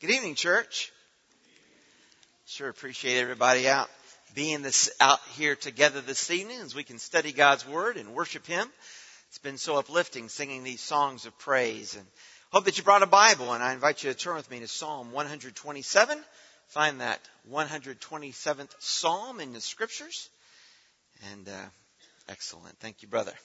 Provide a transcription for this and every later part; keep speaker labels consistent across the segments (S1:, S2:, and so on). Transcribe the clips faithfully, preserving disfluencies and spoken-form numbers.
S1: Good evening, church. Sure appreciate everybody out being this out here together this evening as we can study God's Word and worship Him. It's been so uplifting singing these songs of praise. And hope that you brought a Bible, and I invite you to turn with me to Psalm one twenty-seven. Find that one hundred twenty-seventh Psalm in the Scriptures. And uh, excellent. Thank you, brother.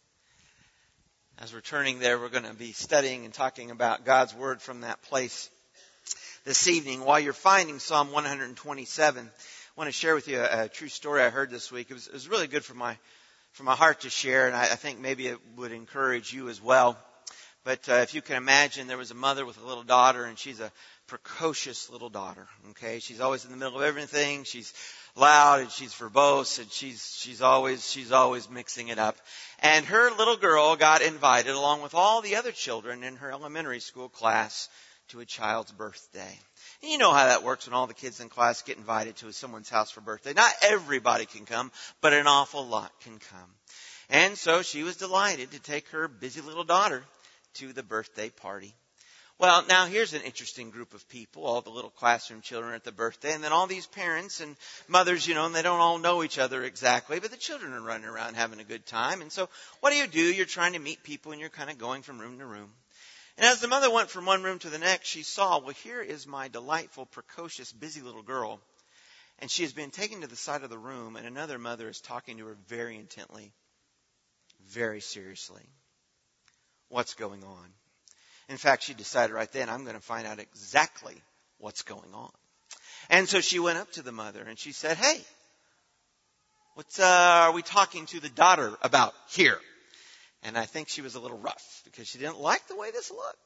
S1: As we're turning there, we're going to be studying and talking about God's Word from that place this evening. While you're finding Psalm one twenty-seven, I want to share with you a, a true story I heard this week. It was, it was really good for my for my heart to share, and I, I think maybe it would encourage you as well. But uh, if you can imagine, there was a mother with a little daughter, and she's a precocious little daughter. Okay, she's always in the middle of everything. She's loud and she's verbose, and she's she's always she's always mixing it up. And her little girl got invited, along with all the other children in her elementary school class, to a child's birthday. And you know how that works when all the kids in class get invited to someone's house for birthday. Not everybody can come, but an awful lot can come. And so she was delighted to take her busy little daughter to the birthday party. Well, now here's an interesting group of people, all the little classroom children at the birthday, and then all these parents and mothers, you know, and they don't all know each other exactly, but the children are running around having a good time. And so what do you do? You're trying to meet people, and you're kind of going from room to room. And as the mother went from one room to the next, she saw, well, here is my delightful, precocious, busy little girl. And she has been taken to the side of the room, and another mother is talking to her very intently, very seriously. What's going on? In fact, she decided right then, I'm going to find out exactly what's going on. And so she went up to the mother, and she said, hey, what uh, are we talking to the daughter about here? And I think she was a little rough because she didn't like the way this looked.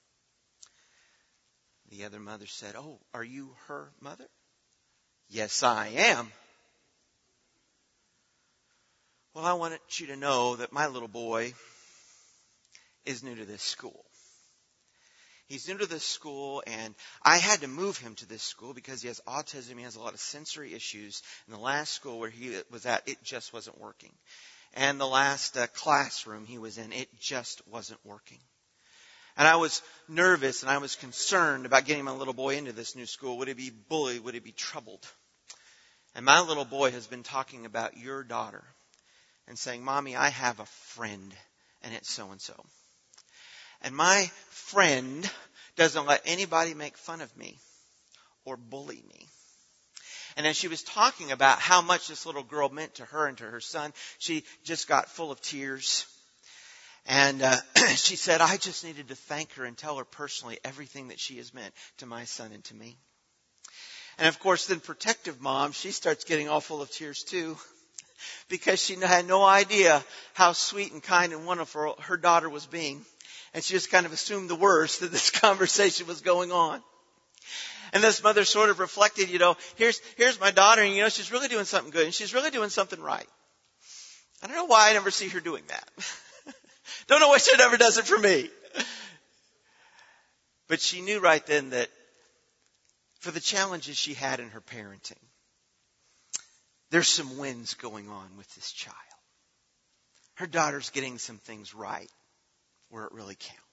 S1: The other mother said, oh, are you her mother? Yes, I am. Well, I wanted you to know that my little boy is new to this school. He's new to this school, and I had to move him to this school because he has autism. He has a lot of sensory issues. In the last school where he was at, it just wasn't working. And the last uh, classroom he was in, it just wasn't working. And I was nervous and I was concerned about getting my little boy into this new school. Would he be bullied? Would he be troubled? And my little boy has been talking about your daughter and saying, Mommy, I have a friend, and it's so-and-so. And my friend doesn't let anybody make fun of me or bully me. And as she was talking about how much this little girl meant to her and to her son, she just got full of tears. And uh, she said, I just needed to thank her and tell her personally everything that she has meant to my son and to me. And of course, then protective mom, she starts getting all full of tears too, because she had no idea how sweet and kind and wonderful her daughter was being. And she just kind of assumed the worst, that this conversation was going on. And this mother sort of reflected, you know, here's here's my daughter, and, you know, she's really doing something good, and she's really doing something right. I don't know why I never see her doing that. Don't know why she never does it for me. But she knew right then that for the challenges she had in her parenting, there's some wins going on with this child. Her daughter's getting some things right where it really counts.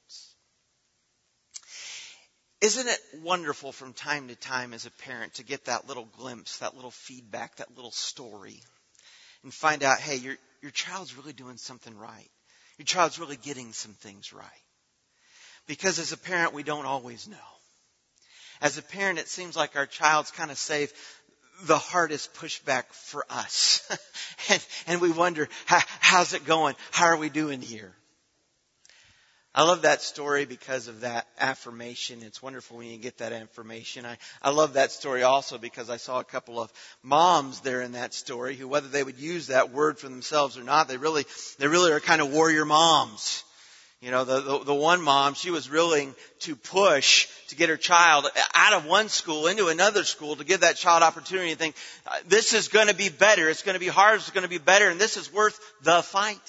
S1: Isn't it wonderful from time to time as a parent to get that little glimpse, that little feedback, that little story, and find out, hey, your your child's really doing something right. Your child's really getting some things right. Because as a parent, we don't always know. As a parent, it seems like our child's kind of saved the hardest pushback for us. and, and we wonder, how, how's it going? How are we doing here? I love that story because of that affirmation. It's wonderful when you get that affirmation. I, I love that story also because I saw a couple of moms there in that story who, whether they would use that word for themselves or not, they really, they really are kind of warrior moms. You know, the, the, the one mom, she was willing to push to get her child out of one school into another school to give that child opportunity and think, this is going to be better. It's going to be hard. It's going to be better. And this is worth the fight.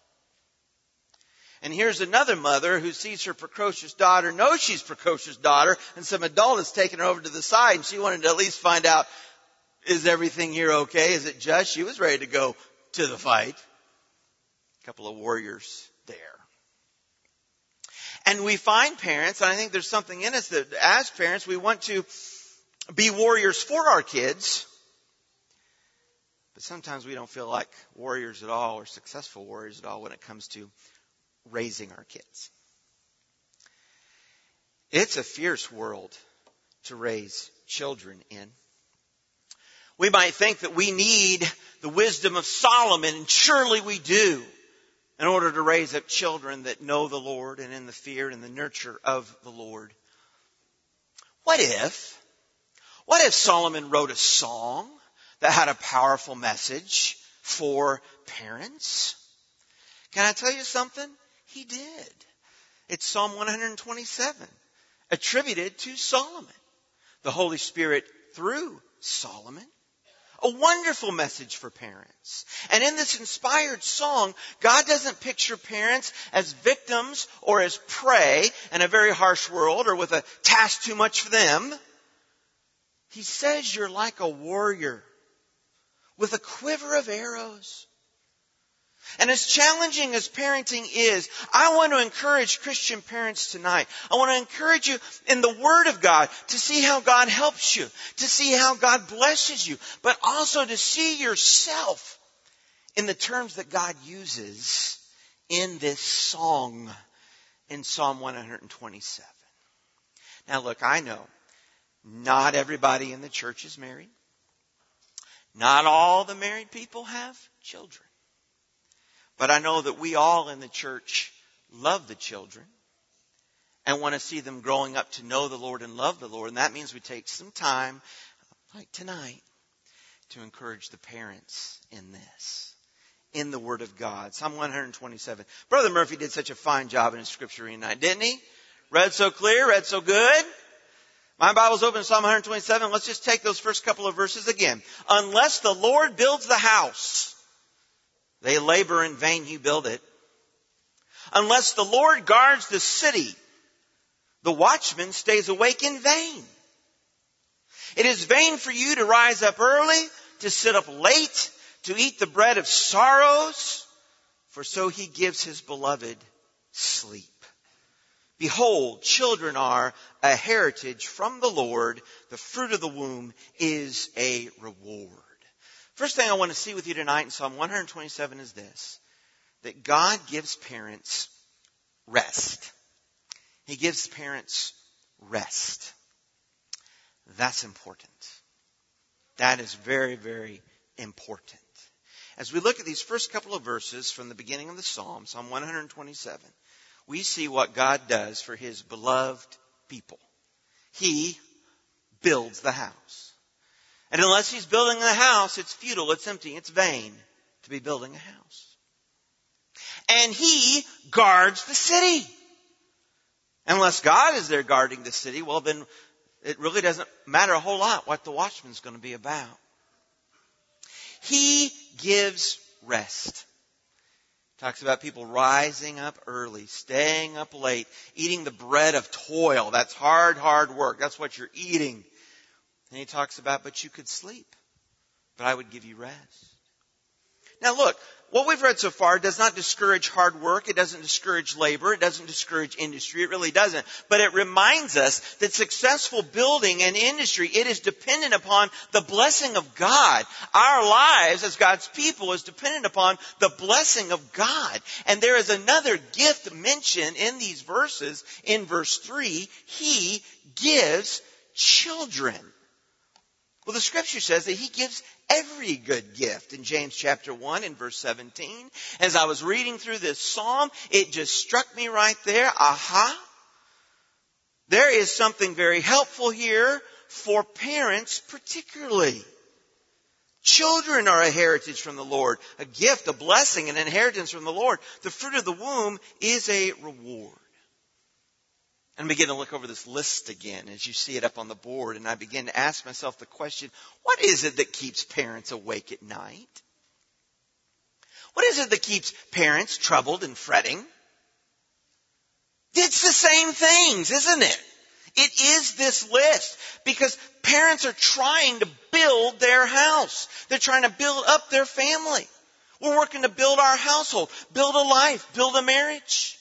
S1: And here's another mother who sees her precocious daughter, knows she's precocious daughter, and some adult has taken her over to the side, and she wanted to at least find out, is everything here okay? Is it just? She was ready to go to the fight. A couple of warriors there. And we find parents, and I think there's something in us that as parents, we want to be warriors for our kids. But sometimes we don't feel like warriors at all or successful warriors at all when it comes to raising our kids. It's a fierce world to raise children in. We might think that we need the wisdom of Solomon, and surely we do, in order to raise up children that know the Lord and in the fear and the nurture of the Lord. What if, what if Solomon wrote a song that had a powerful message for parents? Can I tell you something? He did. It's Psalm one twenty-seven, attributed to Solomon. The Holy Spirit through Solomon. A wonderful message for parents. And in this inspired song, God doesn't picture parents as victims or as prey in a very harsh world or with a task too much for them. He says you're like a warrior with a quiver of arrows. And as challenging as parenting is, I want to encourage Christian parents tonight. I want to encourage you in the Word of God to see how God helps you, to see how God blesses you, but also to see yourself in the terms that God uses in this song in Psalm one twenty-seven. Now look, I know not everybody in the church is married. Not all the married people have children. But I know that we all in the church love the children and want to see them growing up to know the Lord and love the Lord. And that means we take some time, like tonight, to encourage the parents in this, in the Word of God. Psalm one twenty-seven. Brother Murphy did such a fine job in his scripture reading tonight, didn't he? Read so clear, read so good. My Bible's open to Psalm one twenty-seven. Let's just take those first couple of verses again. Unless the Lord builds the house, they labor in vain who build it. Unless the Lord guards the city, the watchman stays awake in vain. It is vain for you to rise up early, to sit up late, to eat the bread of sorrows, for so he gives his beloved sleep. Behold, children are a heritage from the Lord. The fruit of the womb is a reward. First thing I want to see with you tonight in Psalm one twenty-seven is this, that God gives parents rest. He gives parents rest. That's important. That is very, very important. As we look at these first couple of verses from the beginning of the Psalm, Psalm one twenty-seven, we see what God does for His beloved people. He builds the house. And unless He's building the house, it's futile, it's empty, it's vain to be building a house. And He guards the city. Unless God is there guarding the city, well then it really doesn't matter a whole lot what the watchman's going to be about. He gives rest. Talks about people rising up early, staying up late, eating the bread of toil. That's hard, hard work. That's what you're eating. And he talks about, but you could sleep, but I would give you rest. Now look, what we've read so far does not discourage hard work. It doesn't discourage labor. It doesn't discourage industry. It really doesn't. But it reminds us that successful building and industry, it is dependent upon the blessing of God. Our lives as God's people is dependent upon the blessing of God. And there is another gift mentioned in these verses. In verse three, He gives children. Well, the scripture says that He gives every good gift in James chapter one and verse seventeen. As I was reading through this psalm, it just struck me right there. Aha! There is something very helpful here for parents particularly. Children are a heritage from the Lord, a gift, a blessing, an inheritance from the Lord. The fruit of the womb is a reward. And I begin to look over this list again as you see it up on the board. And I begin to ask myself the question, what is it that keeps parents awake at night? What is it that keeps parents troubled and fretting? It's the same things, isn't it? It is this list because parents are trying to build their house. They're trying to build up their family. We're working to build our household, build a life, build a marriage.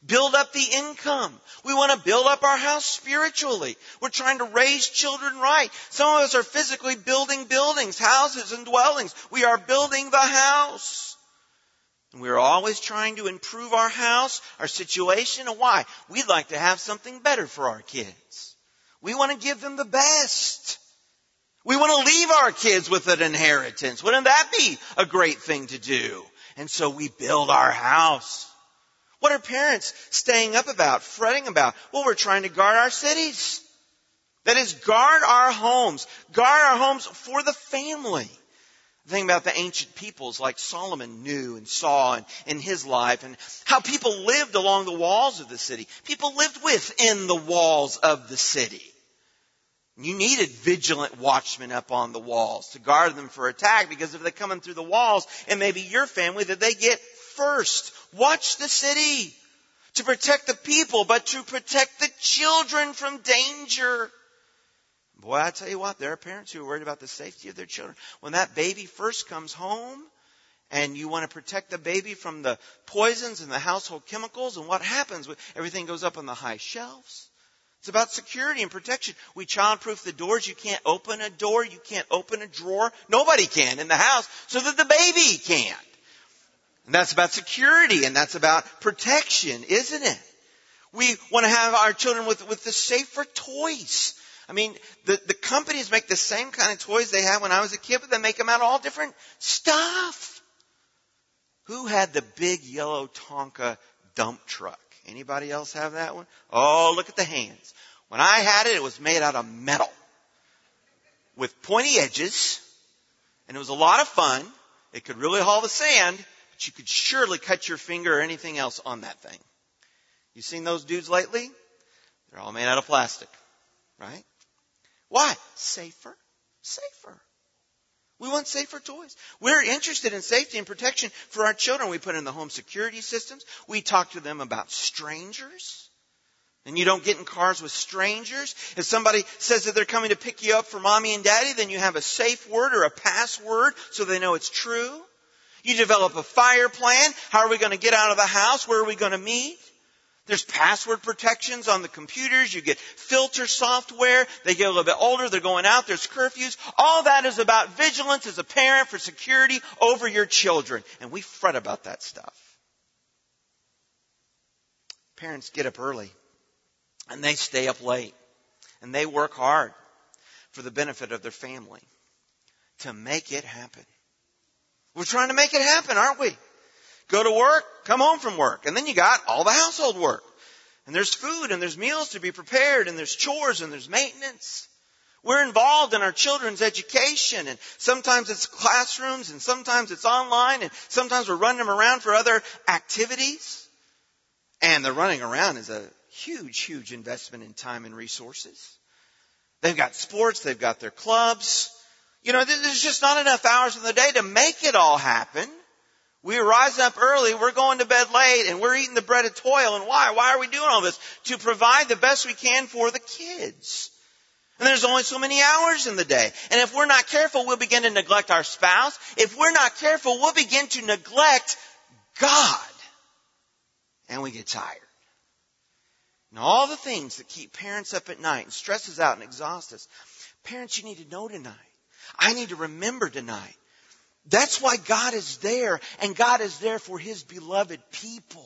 S1: Build up the income. We want to build up our house spiritually. We're trying to raise children right. Some of us are physically building buildings, houses and dwellings. We are building the house. And we're always trying to improve our house, our situation. And why? We'd like to have something better for our kids. We want to give them the best. We want to leave our kids with an inheritance. Wouldn't that be a great thing to do? And so we build our house. What are parents staying up about, fretting about? Well, we're trying to guard our cities. That is, guard our homes. Guard our homes for the family. Think about the ancient peoples like Solomon knew and saw in, in his life, and how people lived along the walls of the city. People lived within the walls of the city. You needed vigilant watchmen up on the walls to guard them for attack, because if they're coming through the walls, it may be your family that they get first. Watch the city to protect the people, but to protect the children from danger. Boy, I tell you what, there are parents who are worried about the safety of their children. When that baby first comes home and you want to protect the baby from the poisons and the household chemicals, and what happens? Everything goes up on the high shelves. It's about security and protection. We childproof the doors. You can't open a door. You can't open a drawer. Nobody can in the house, so that the baby can't. And that's about security, and that's about protection, isn't it? We want to have our children with, with the safer toys. I mean, the, the companies make the same kind of toys they had when I was a kid, but they make them out of all different stuff. Who had the big yellow Tonka dump truck? Anybody else have that one? Oh, look at the hands. When I had it, it was made out of metal with pointy edges, and it was a lot of fun. It could really haul the sand, but you could surely cut your finger or anything else on that thing. You seen those dudes lately? They're all made out of plastic, right? Why? Safer. Safer. We want safer toys. We're interested in safety and protection for our children. We put in the home security systems. We talk to them about strangers. And you don't get in cars with strangers. If somebody says that they're coming to pick you up for mommy and daddy, then you have a safe word or a password so they know it's true. You develop a fire plan. How are we going to get out of the house? Where are we going to meet? There's password protections on the computers. You get filter software. They get a little bit older. They're going out. There's curfews. All that is about vigilance as a parent for security over your children. And we fret about that stuff. Parents get up early and they stay up late and they work hard for the benefit of their family to make it happen. We're trying to make it happen, aren't we? Go to work, come home from work, and then you got all the household work. And there's food, and there's meals to be prepared, and there's chores, and there's maintenance. We're involved in our children's education, and sometimes it's classrooms, and sometimes it's online, and sometimes we're running them around for other activities. And the running around is a huge, huge investment in time and resources. They've got sports, they've got their clubs. You know, there's just not enough hours in the day to make it all happen. We rise up early, we're going to bed late, and we're eating the bread of toil. And why? Why are we doing all this? To provide the best we can for the kids. And there's only so many hours in the day. And if we're not careful, we'll begin to neglect our spouse. If we're not careful, we'll begin to neglect God. And we get tired. And all the things that keep parents up at night and stress us out and exhaust us. Parents, you need to know tonight. I need to remember tonight. That's why God is there, and God is there for His beloved people.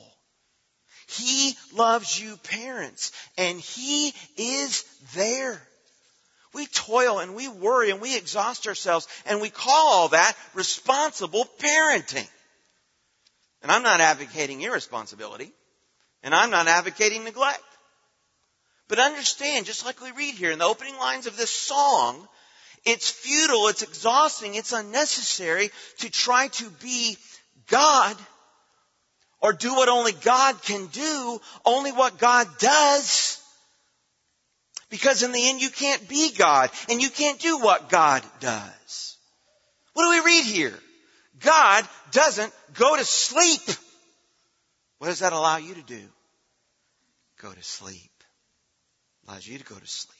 S1: He loves you, parents, and He is there. We toil and we worry and we exhaust ourselves, and we call all that responsible parenting. And I'm not advocating irresponsibility, and I'm not advocating neglect. But understand, just like we read here in the opening lines of this song, it's futile, it's exhausting, it's unnecessary to try to be God or do what only God can do, only what God does. Because in the end, you can't be God and you can't do what God does. What do we read here? God doesn't go to sleep. What does that allow you to do? Go to sleep. Allows you to go to sleep.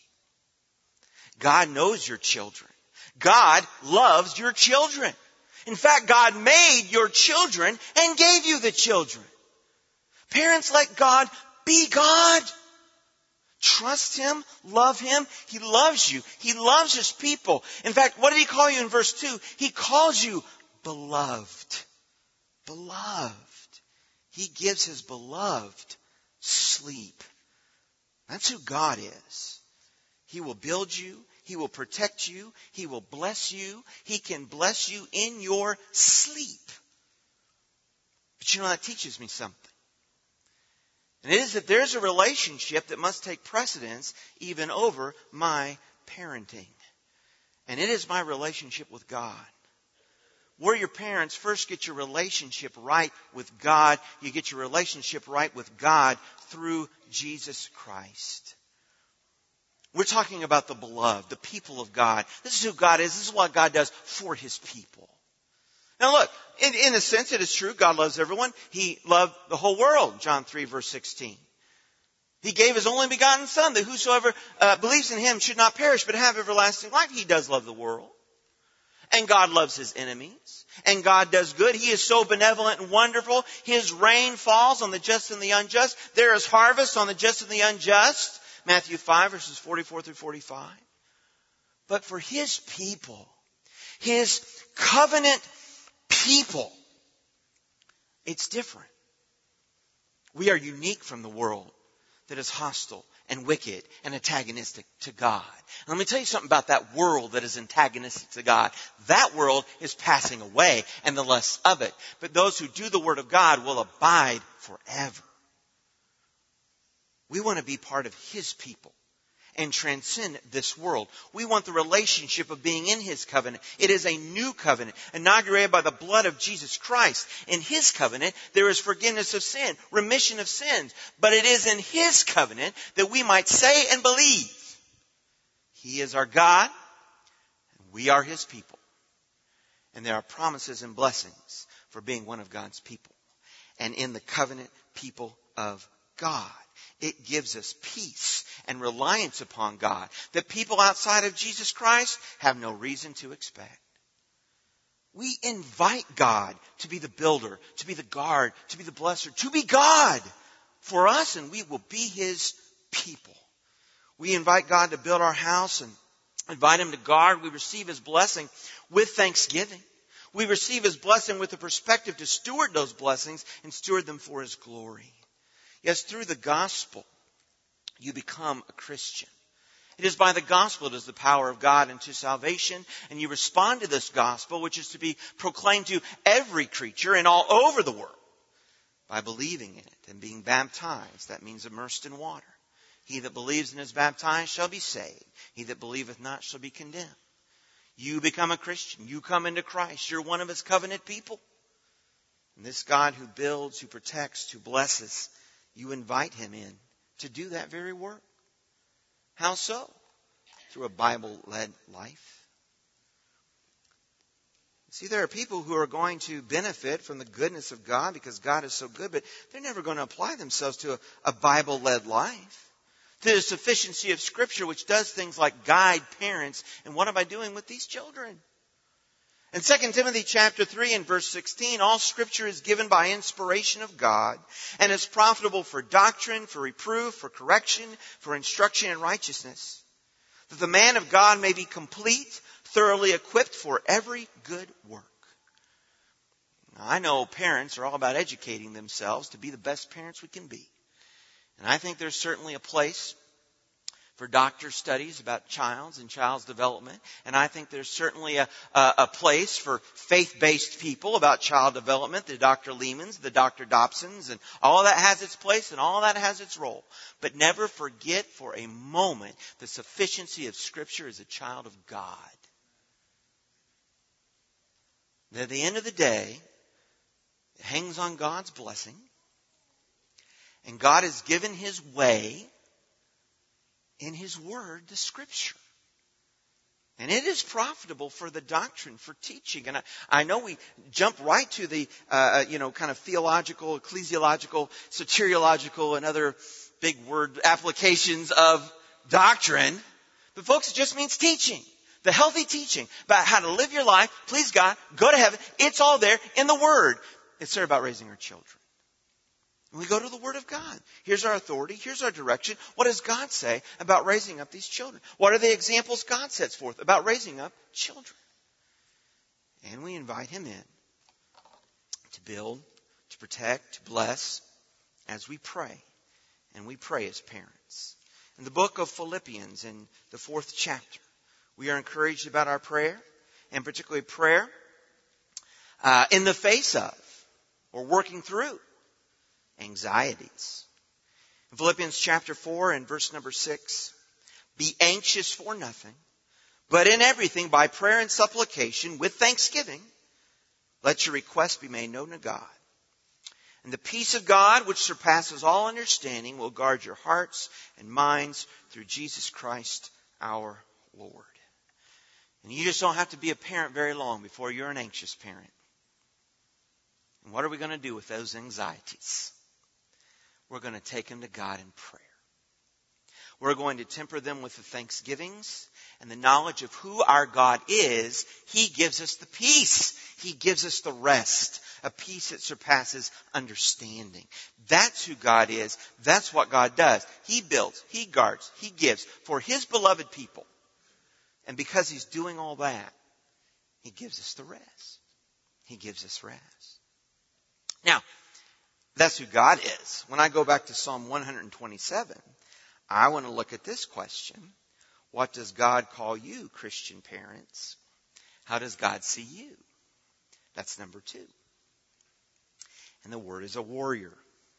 S1: God knows your children. God loves your children. In fact, God made your children and gave you the children. Parents, let God be God. Trust Him, love Him. He loves you. He loves His people. In fact, what did He call you in verse two? He calls you beloved. Beloved. He gives His beloved sleep. That's who God is. He will build you. He will protect you. He will bless you. He can bless you in your sleep. But you know, that teaches me something. And it is that there's a relationship that must take precedence even over my parenting. And it is my relationship with God. Where your parents first get your relationship right with God, you get your relationship right with God through Jesus Christ. We're talking about the beloved, the people of God. This is who God is. This is what God does for His people. Now look, in, in a sense it is true. God loves everyone. He loved the whole world. John three verse sixteen. He gave His only begotten Son, that whosoever uh, believes in Him should not perish but have everlasting life. He does love the world. And God loves His enemies. And God does good. He is so benevolent and wonderful. His rain falls on the just and the unjust. There is harvest on the just and the unjust. Matthew five verses forty-four through forty-five. But for His people, His covenant people, it's different. We are unique from the world that is hostile and wicked and antagonistic to God. And let me tell you something about that world that is antagonistic to God. That world is passing away and the lusts of it. But those who do the Word of God will abide forever. We want to be part of His people and transcend this world. We want the relationship of being in His covenant. It is a new covenant, inaugurated by the blood of Jesus Christ. In His covenant, there is forgiveness of sin, remission of sins. But it is in His covenant that we might say and believe He is our God, and we are His people. And there are promises and blessings for being one of God's people. And in the covenant people of God, it gives us peace and reliance upon God that people outside of Jesus Christ have no reason to expect. We invite God to be the builder, to be the guard, to be the blesser, to be God for us, and we will be His people. We invite God to build our house and invite Him to guard. We receive His blessing with thanksgiving. We receive His blessing with the perspective to steward those blessings and steward them for His glory. Yes, through the gospel, you become a Christian. It is by the gospel that is the power of God unto salvation. And you respond to this gospel, which is to be proclaimed to every creature and all over the world, by believing in it and being baptized. That means immersed in water. He that believes and is baptized shall be saved. He that believeth not shall be condemned. You become a Christian. You come into Christ. You're one of His covenant people. And this God who builds, who protects, who blesses, you invite Him in to do that very work. How so? Through a Bible-led life. See, there are people who are going to benefit from the goodness of God because God is so good, but they're never going to apply themselves to a, a Bible-led life. To the sufficiency of Scripture, which does things like guide parents. And what am I doing with these children? In Second Timothy chapter three and verse sixteen, all Scripture is given by inspiration of God and is profitable for doctrine, for reproof, for correction, for instruction in righteousness, that the man of God may be complete, thoroughly equipped for every good work. Now, I know parents are all about educating themselves to be the best parents we can be. And I think there's certainly a place for doctor studies about child's and child's development. And I think there's certainly a, a, a place for faith-based people about child development, the Doctor Lehmans, the Doctor Dobsons, and all that has its place and all that has its role. But never forget for a moment the sufficiency of Scripture as a child of God. That at the end of the day, it hangs on God's blessing. And God has given His way in His Word, the Scripture. And it is profitable for the doctrine, for teaching. And I, I know we jump right to the, uh, you know, kind of theological, ecclesiological, soteriological, and other big word applications of doctrine. But folks, it just means teaching. The healthy teaching about how to live your life, please God, go to heaven. It's all there in the Word. It's there about raising our children. And we go to the Word of God. Here's our authority. Here's our direction. What does God say about raising up these children? What are the examples God sets forth about raising up children? And we invite Him in to build, to protect, to bless as we pray. And we pray as parents. In the book of Philippians, in the fourth chapter, we are encouraged about our prayer, and particularly prayer uh, in the face of or working through anxieties. In Philippians chapter four and verse number six, be anxious for nothing, but in everything by prayer and supplication with thanksgiving, let your requests be made known to God. And the peace of God, which surpasses all understanding, will guard your hearts and minds through Jesus Christ our Lord. And you just don't have to be a parent very long before you're an anxious parent. And what are we going to do with those anxieties? We're going to take them to God in prayer. We're going to temper them with the thanksgivings and the knowledge of who our God is. He gives us the peace. He gives us the rest. A peace that surpasses understanding. That's who God is. That's what God does. He builds, He guards, He gives for His beloved people. And because He's doing all that, He gives us the rest. He gives us rest. Now, that's who God is. When I go back to Psalm one twenty-seven, I want to look at this question. What does God call you, Christian parents? How does God see you? That's number two. And the word is a warrior.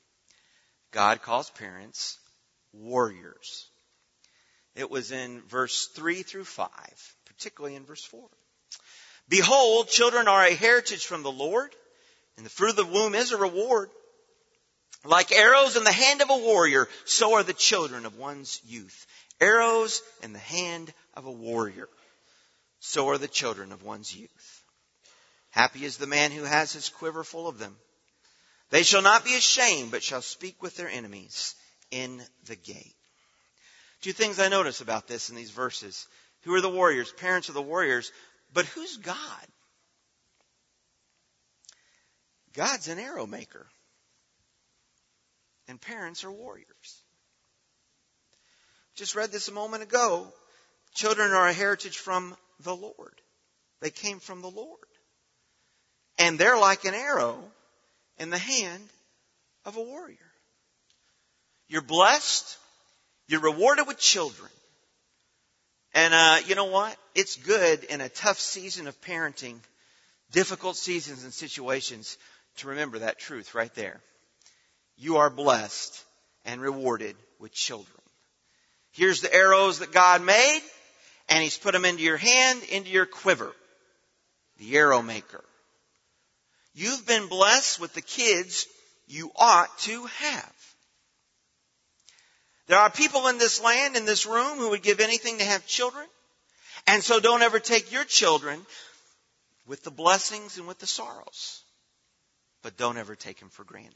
S1: God calls parents warriors. It was in verse three through five, particularly in verse four. Behold, children are a heritage from the Lord, and the fruit of the womb is a reward. Like arrows in the hand of a warrior, so are the children of one's youth. Arrows in the hand of a warrior, so are the children of one's youth. Happy is the man who has his quiver full of them. They shall not be ashamed, but shall speak with their enemies in the gate. Two things I notice about this in these verses. Who are the warriors? Parents are the warriors. But who's God? God's an arrow maker. And parents are warriors. Just read this a moment ago. Children are a heritage from the Lord. They came from the Lord. And they're like an arrow in the hand of a warrior. You're blessed. You're rewarded with children. And uh, you know what? It's good in a tough season of parenting, difficult seasons and situations, to remember that truth right there. You are blessed and rewarded with children. Here's the arrows that God made, and He's put them into your hand, into your quiver. The arrow maker. You've been blessed with the kids you ought to have. There are people in this land, in this room, who would give anything to have children. And so don't ever take your children with the blessings and with the sorrows. But don't ever take them for granted.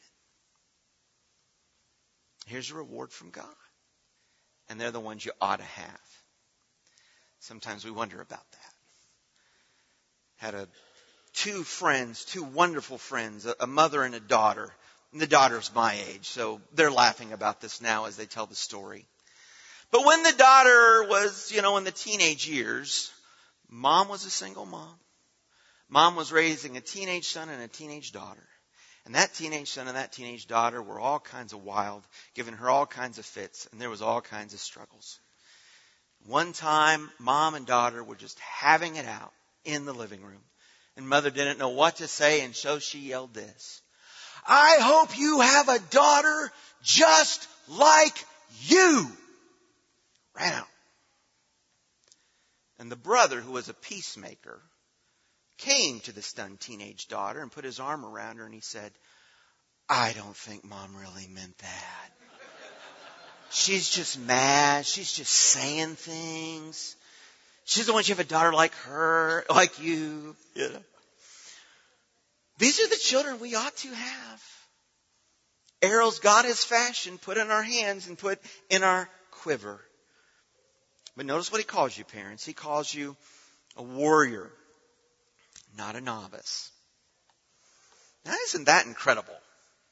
S1: Here's a reward from God. And they're the ones you ought to have. Sometimes we wonder about that. Had a two friends, two wonderful friends, a mother and a daughter. And the daughter's my age, so they're laughing about this now as they tell the story. But when the daughter was, you know, in the teenage years, mom was a single mom. Mom was raising a teenage son and a teenage daughter. And that teenage son and that teenage daughter were all kinds of wild, giving her all kinds of fits, and there was all kinds of struggles. One time, mom and daughter were just having it out in the living room. And mother didn't know what to say, and so she yelled this. I hope you have a daughter just like you. Ran out. And the brother, who was a peacemaker, came to the stunned teenage daughter and put his arm around her and he said, I don't think Mom really meant that. She's just mad. She's just saying things. She doesn't want you to have a daughter like her, like you. You know? These are the children we ought to have. Arrows God has fashioned, put in our hands and put in our quiver. But notice what He calls you, parents. He calls you a warrior, not a novice. Now, isn't that incredible?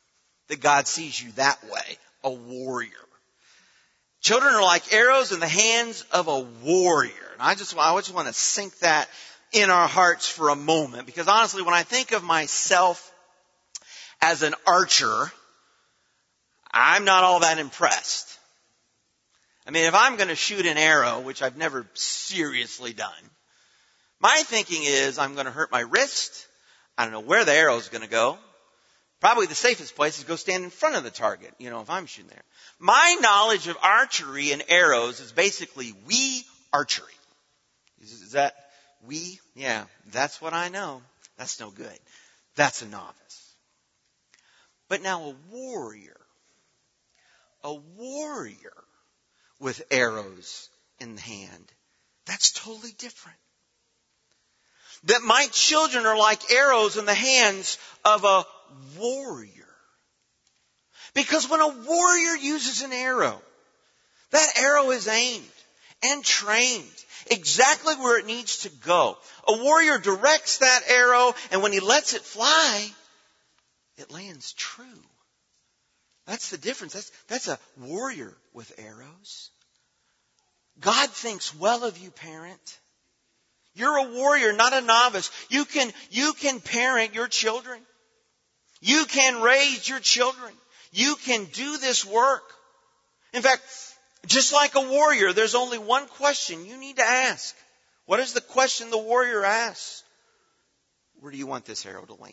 S1: that God sees you that way, a warrior. Children are like arrows in the hands of a warrior. And I just, I just want to sink that in our hearts for a moment, because honestly, when I think of myself as an archer, I'm not all that impressed. I mean, if I'm going to shoot an arrow, which I've never seriously done, my thinking is I'm going to hurt my wrist. I don't know where the arrow is going to go. Probably the safest place is go stand in front of the target, you know, if I'm shooting there. My knowledge of archery and arrows is basically wee archery. Is that wee? Yeah, that's what I know. That's no good. That's a novice. But now a warrior, a warrior with arrows in the hand, that's totally different. That my children are like arrows in the hands of a warrior. Because when a warrior uses an arrow, that arrow is aimed and trained exactly where it needs to go. A warrior directs that arrow, and when he lets it fly, it lands true. That's the difference. That's, that's a warrior with arrows. God thinks well of you, parent. You're a warrior, not a novice. You can, you can parent your children. You can raise your children. You can do this work. In fact, just like a warrior, there's only one question you need to ask. What is the question the warrior asks? Where do you want this arrow to land?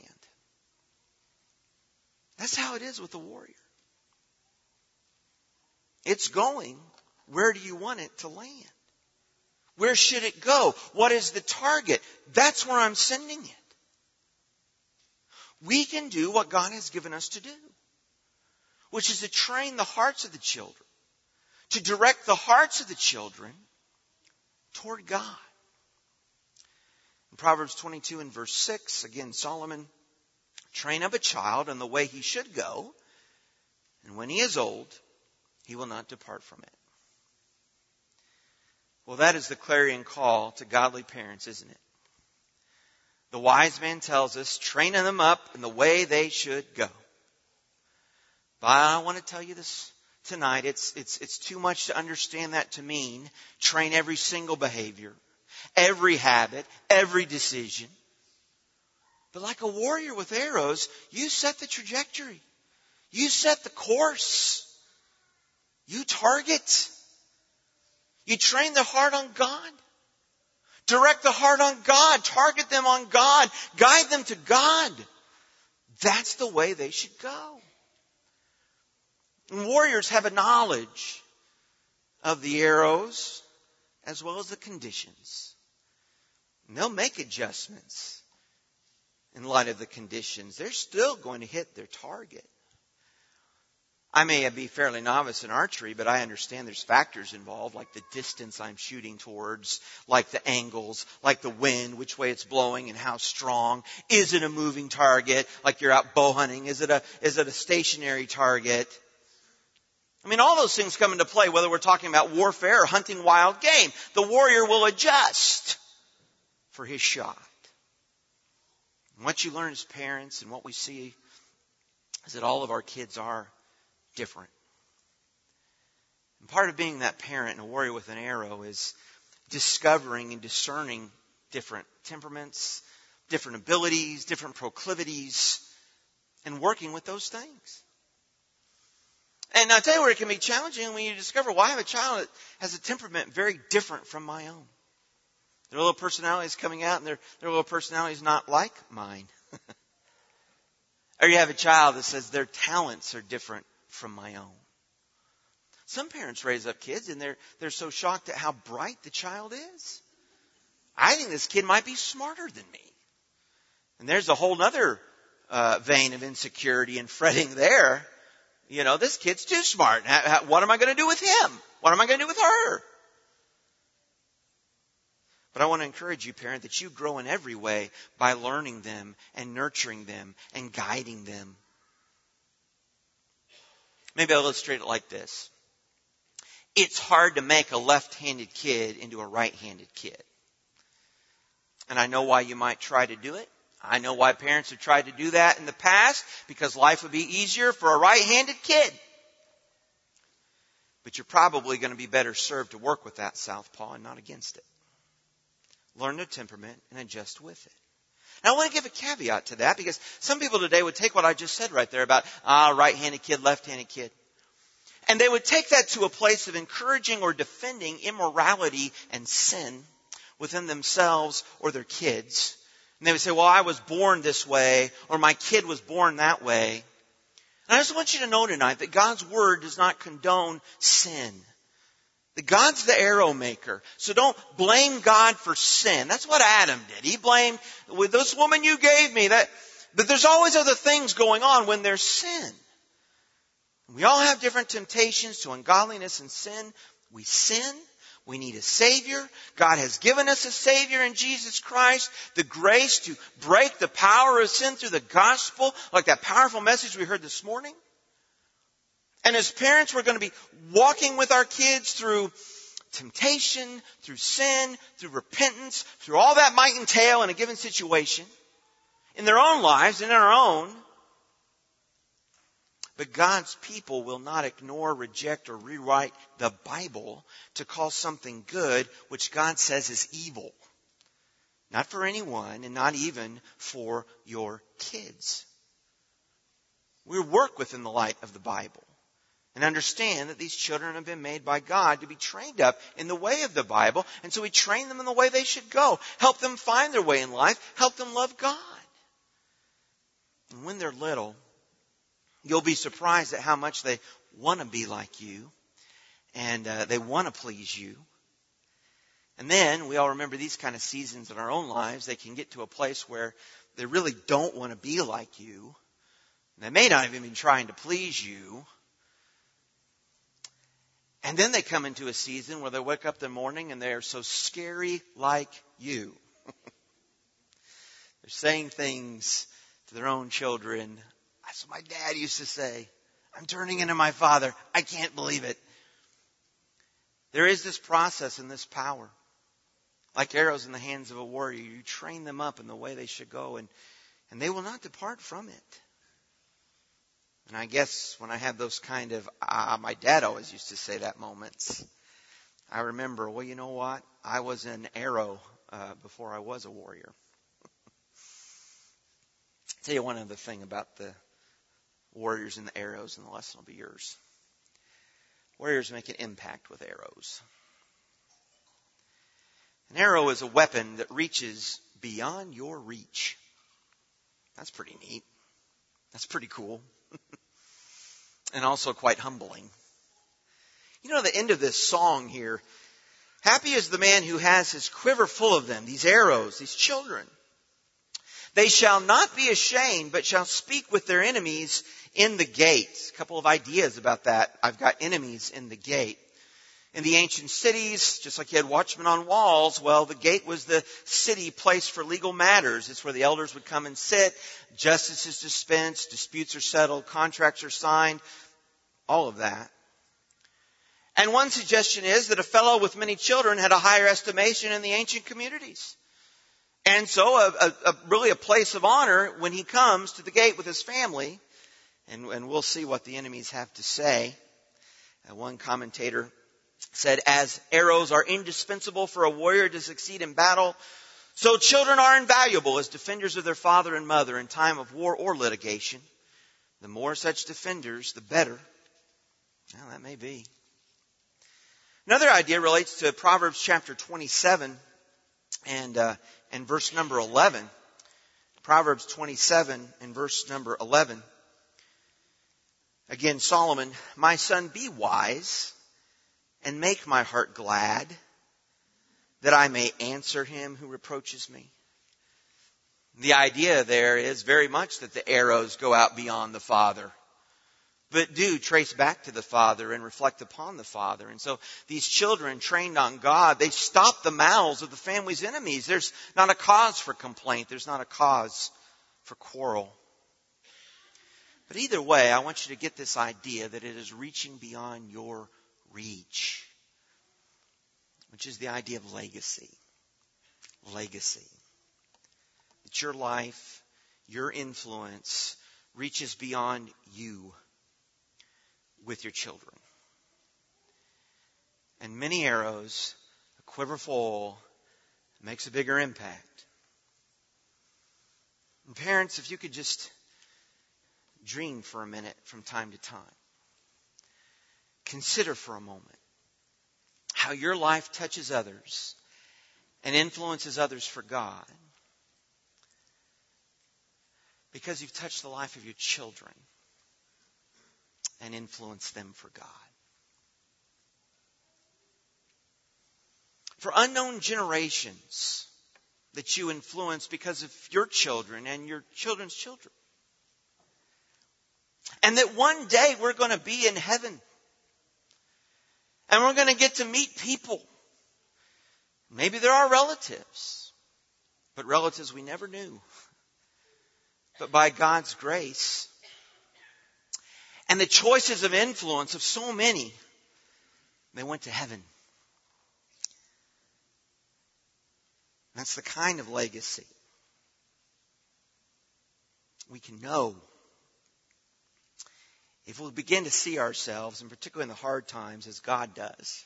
S1: That's how it is with a warrior. It's going, where do you want it to land? Where should it go? What is the target? That's where I'm sending it. We can do what God has given us to do, which is to train the hearts of the children, to direct the hearts of the children toward God. In Proverbs twenty-two and verse six, again, Solomon, train up a child in the way he should go, and when he is old, he will not depart from it. Well, that is the clarion call to godly parents, isn't it? The wise man tells us, training them up in the way they should go. But I want to tell you this tonight. It's, it's, it's too much to understand that to mean train every single behavior, every habit, every decision. But like a warrior with arrows, you set the trajectory. You set the course. You target. You train the heart on God. Direct the heart on God. Target them on God. Guide them to God. That's the way they should go. And warriors have a knowledge of the arrows as well as the conditions. And they'll make adjustments in light of the conditions. They're still going to hit their target. I may be fairly novice in archery, but I understand there's factors involved, like the distance I'm shooting towards, like the angles, like the wind, which way it's blowing and how strong. Is it a moving target, like you're out bow hunting? Is it a, is it a stationary target? I mean, all those things come into play, whether we're talking about warfare or hunting wild game. The warrior will adjust for his shot. And what you learn as parents and what we see is that all of our kids are different. And part of being that parent and a warrior with an arrow is discovering and discerning different temperaments, different abilities, different proclivities, and working with those things. And I'll tell you where it can be challenging when you discover, well, I have a child that has a temperament very different from my own. Their little personality is coming out and their, their little personality is not like mine. Or you have a child that says their talents are different from my own. Some parents raise up kids and they're they're so shocked at how bright the child is. I think this kid might be smarter than me. And there's a whole other uh, vein of insecurity and fretting there. You know, this kid's too smart. What am I going to do with him? What am I going to do with her? But I want to encourage you, parent, that you grow in every way by learning them and nurturing them and guiding them. Maybe I'll illustrate it like this. It's hard to make a left-handed kid into a right-handed kid. And I know why you might try to do it. I know why parents have tried to do that in the past, because life would be easier for a right-handed kid. But you're probably going to be better served to work with that southpaw and not against it. Learn their temperament and adjust with it. Now, I want to give a caveat to that, because some people today would take what I just said right there about ah, right-handed kid, left-handed kid, and they would take that to a place of encouraging or defending immorality and sin within themselves or their kids. And they would say, well, I was born this way, or my kid was born that way. And I just want you to know tonight that God's Word does not condone sin. That God's the arrow maker. So don't blame God for sin. That's what Adam did. He blamed, with this woman you gave me, that, but there's always other things going on when there's sin. We all have different temptations to ungodliness and sin. We sin. We need a Savior. God has given us a Savior in Jesus Christ. The grace to break the power of sin through the gospel, like that powerful message we heard this morning. And as parents, we're going to be walking with our kids through temptation, through sin, through repentance, through all that might entail in a given situation, in their own lives and in our own. But God's people will not ignore, reject, or rewrite the Bible to call something good which God says is evil. Not for anyone, and not even for your kids. We work within the light of the Bible and understand that these children have been made by God to be trained up in the way of the Bible. And so we train them in the way they should go. Help them find their way in life. Help them love God. And when they're little, you'll be surprised at how much they want to be like you. And uh, they want to please you. And then we all remember these kind of seasons in our own lives. They can get to a place where they really don't want to be like you. They may not even be trying to please you. And then they come into a season where they wake up in the morning and they are so scary like you. They're saying things to their own children. That's what my dad used to say. I'm turning into my father. I can't believe it. There is this process and this power. Like arrows in the hands of a warrior, you train them up in the way they should go, and, and they will not depart from it. And I guess when I have those kind of, ah, my dad always used to say that moments, I remember, well, you know what? I was an arrow uh, before I was a warrior. I'll tell you one other thing about the warriors and the arrows, and the lesson will be yours. Warriors make an impact with arrows. An arrow is a weapon that reaches beyond your reach. That's pretty neat. That's pretty cool. And also quite humbling. You know, the end of this song here, happy is the man who has his quiver full of them, these arrows, these children. They shall not be ashamed, but shall speak with their enemies in the gate. A couple of ideas about that. I've got enemies in the gate. In the ancient cities, just like you had watchmen on walls, well, the gate was the city place for legal matters. It's where the elders would come and sit. Justice is dispensed. Disputes are settled. Contracts are signed. All of that. And one suggestion is that a fellow with many children had a higher estimation in the ancient communities. And so a, a, a really a place of honor when he comes to the gate with his family. And, and we'll see what the enemies have to say. Uh, one commentator said, as arrows are indispensable for a warrior to succeed in battle, so children are invaluable as defenders of their father and mother in time of war or litigation. The more such defenders, the better. Well, that may be. Another idea relates to Proverbs chapter twenty-seven and, uh, and verse number eleven. Proverbs twenty-seven and verse number eleven. Again, Solomon, my son, be wise and make my heart glad, that I may answer him who reproaches me. The idea there is very much that the arrows go out beyond the father, but do trace back to the father and reflect upon the father. And so these children trained on God, they stop the mouths of the family's enemies. There's not a cause for complaint. There's not a cause for quarrel. But either way, I want you to get this idea that it is reaching beyond your reach, which is the idea of legacy. Legacy. That your life your influence reaches beyond you with your children. And many arrows, a quiver full, makes a bigger impact. And parents, if you could just dream for a minute from time to time. Consider for a moment how your life touches others and influences others for God because you've touched the life of your children and influenced them for God. For unknown generations that you influence because of your children and your children's children. And that one day we're going to be in heaven. And we're going to get to meet people. Maybe there are relatives. But relatives we never knew. But by God's grace and the choices of influence of so many, they went to heaven. That's the kind of legacy we can know if we'll begin to see ourselves, and particularly in the hard times, as God does.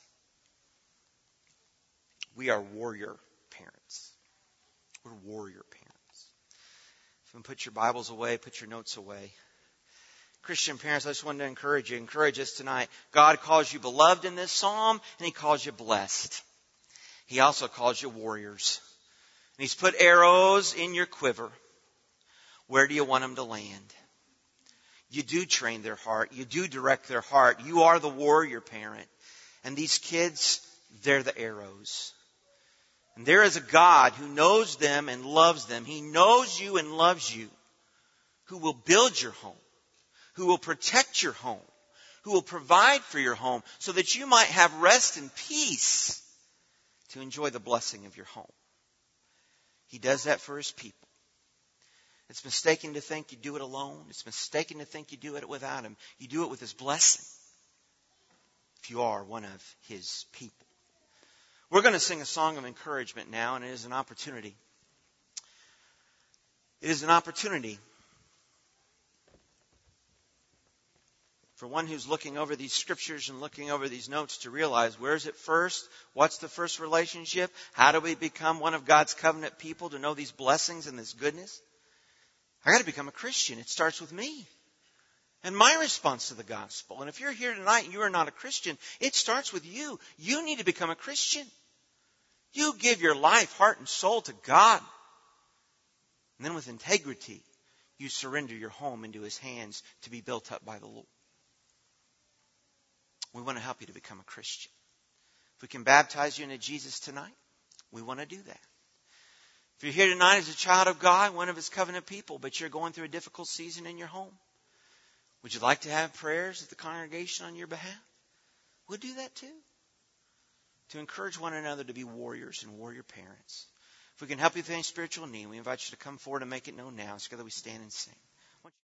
S1: We are warrior parents. We're warrior parents. So put your Bibles away, put your notes away. Christian parents, I just wanted to encourage you, encourage us tonight. God calls you beloved in this psalm, and He calls you blessed. He also calls you warriors. And He's put arrows in your quiver. Where do you want them to land? You do train their heart. You do direct their heart. You are the warrior parent. And these kids, they're the arrows. And there is a God who knows them and loves them. He knows you and loves you. Who will build your home. Who will protect your home. Who will provide for your home so that you might have rest and peace to enjoy the blessing of your home. He does that for His people. It's mistaken to think you do it alone. It's mistaken to think you do it without Him. You do it with His blessing if you are one of His people. We're going to sing a song of encouragement now, and it is an opportunity. It is an opportunity for one who's looking over these scriptures and looking over these notes to realize, where's it first? What's the first relationship? How do we become one of God's covenant people to know these blessings and this goodness? I got to become a Christian. It starts with me and my response to the gospel. And if you're here tonight and you are not a Christian, it starts with you. You need to become a Christian. You give your life, heart, and soul to God. And then with integrity, you surrender your home into His hands to be built up by the Lord. We want to help you to become a Christian. If we can baptize you into Jesus tonight, we want to do that. If you're here tonight as a child of God, one of His covenant people, but you're going through a difficult season in your home, would you like to have prayers at the congregation on your behalf? We'll do that too. To encourage one another to be warriors and warrior parents. If we can help you with any spiritual need, we invite you to come forward and make it known now. Together we stand and sing.